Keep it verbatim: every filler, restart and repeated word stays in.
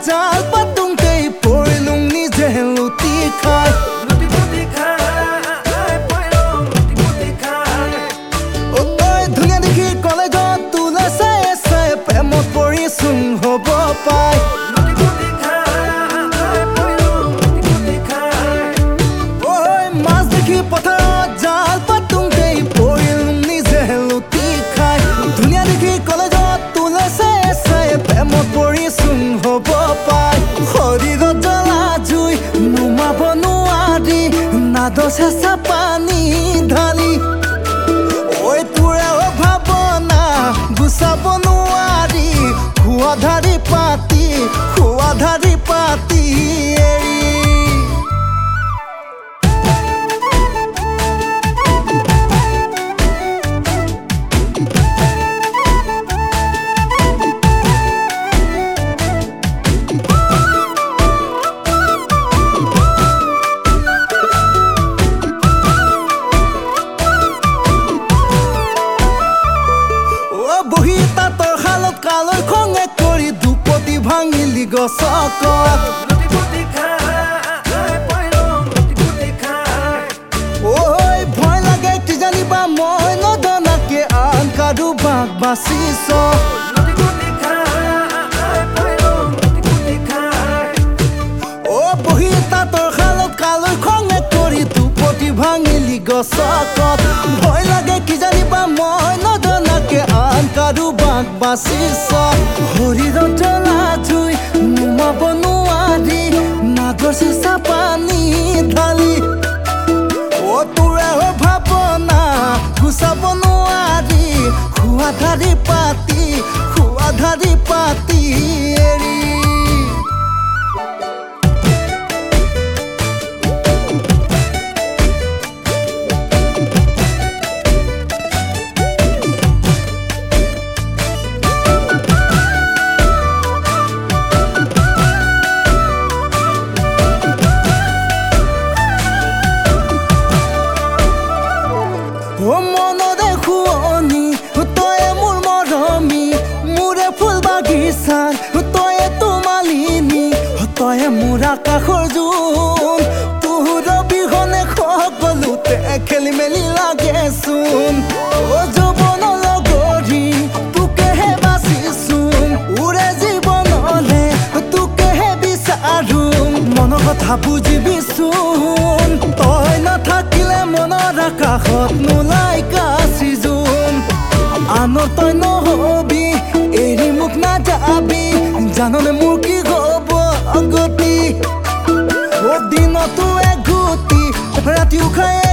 জাল পাতোঁতেই পৰিলোঁ নিজে লুটি খাই ধুনীয়া দেখি কলেজত তোলে চাই চাই প্ৰেমত পৰিছোঁ হ'ব পাই মাছ দেখি পথাৰত জাল পাতোঁতেই পৰিলোঁ নিজে লুটি খাই ধুনীয়া দেখি কলেজত তোলে চাই চাই প্ৰেমত পৰিছোঁ হ'ব পাই শৰীৰত জ্বলা জুই নুমাব নোৱাৰি নাদ চেঁচা পানী ঢালি ঐ তোৰে ভাৱনা গুচাব নোৱাৰি খোৱা ধাৰি পাতি খোৱা ধাৰি পাতি এৰি বহি তাঁতৰ শালত কালৈ খঙে কৰি দুপতি ভাঙিলি গছক ঐ ভয় লাগে কি জানিবা মই নজনাকে আন কাৰোবাক বাচিছ অ বহি তাঁতৰ শালত কালৈ খঙে কৰি দুপতি ভাঙিলি গছক ভয় লাগে কি জানিবা মই নজনাকে আন কাৰোবাক বাচিছ শৰীৰত জ্বলা জুই নুমাব নোৱাৰি নাদৰ চেঁচা পানী ঢালি অ তোৰে ভাৱনা গুচাব নোৱাৰি খোৱা ধাৰি পাতি খোৱা ধাৰি পাতি এৰি মনৰে শুৱনি তয়ে মোৰ মৰমী মোৰে ফুল বাগিচাৰ তয়ে তোমালিনী তয়ে মোৰ আকাশৰ জোন তোৰ বিহনে সকলোতে খেলি মেলি লাগেচোন অ যৌৱন লগৰী তোকেহে বাচিছোন উৰে জীৱনলে তোকেহে বিচাৰো মনৰ কথা বুজিবিচোন তই নাথাকিলে মনৰ আকাশত নোলাই কাচি জোন আনৰ তই নহবি এৰি মোক নাযাবি জাননে মোৰ কি হ'ব গতি দিনতো এঘুটি ৰাতিও খাই